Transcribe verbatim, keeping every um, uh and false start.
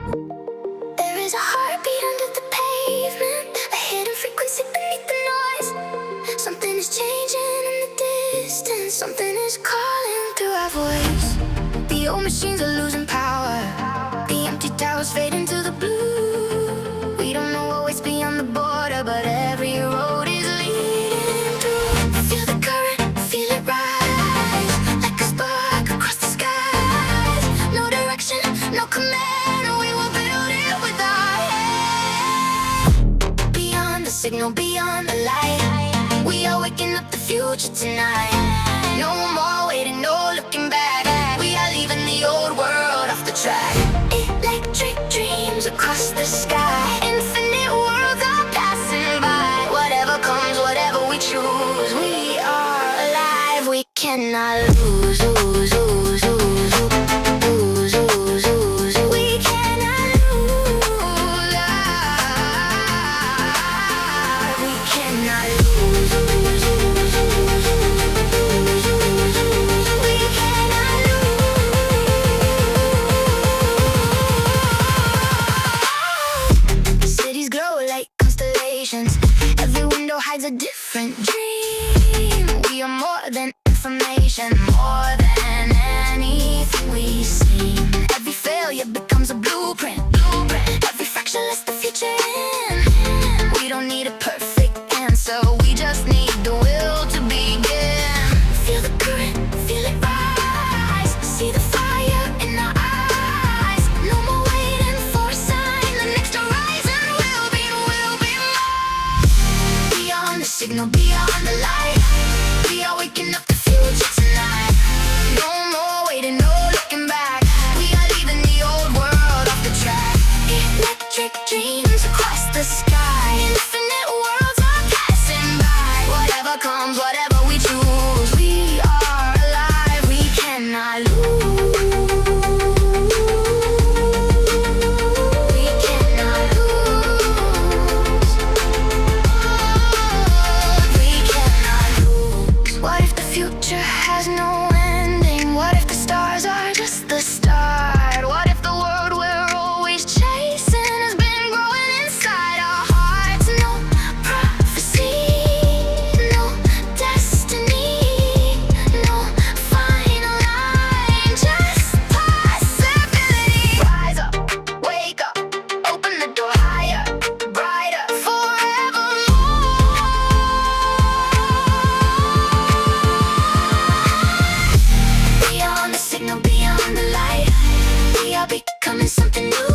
There is a heartbeat under the pavement, a hidden frequency beneath the noise. Something is changing in the distance, something is calling through our voice. The old machines are losing power, the empty towers fade into the blue. We don't know what waits beyond the border, but every road is leading through. Feel the current, feel it rise, like a spark across the skies. No direction, no command, we will build it with our hands. Beyond the signal, beyond the light, we are waking up the future tonight. No more waiting, no looking back. We are leaving the old world off the track. Electric dreams across the sky, infinite worlds are passing by. Whatever comes, whatever we choose, we are alive. We cannot lose, lose, lose, lose, lose, lose, lose. We cannot lose. We cannot lose, lose, lose, lose, lose, lose. We cannot lose. Cities glow like constellations, every window hides a different dream. We are more than information, more than anything we see. Every failure becomes a blueprint, blueprint. Every fraction lets the future in. We don't need a perfect answer, we just need the will to begin. Feel the current, feel it rise, see the fire in our eyes. No more waiting for a sign, the next horizon will be, will be mine. Beyond the signal, beyond the light, we are waking up the future tonight. No more waiting, no looking back. We are leaving the old world off the track. Electric dreams across the sky, infinite worlds are passing by. Whatever comes, whatever we choose, we are alive. We cannot lose. We cannot lose. We cannot lose. What if the future has no ending? What if the stars are just the start? What if the world we're always chasing has been growing inside our hearts? No prophecy, no destiny, no final line, just possibility. Rise up, wake up, open the door higher, brighter, forevermore. Beyond the signal, beyond the light, we are becoming something new.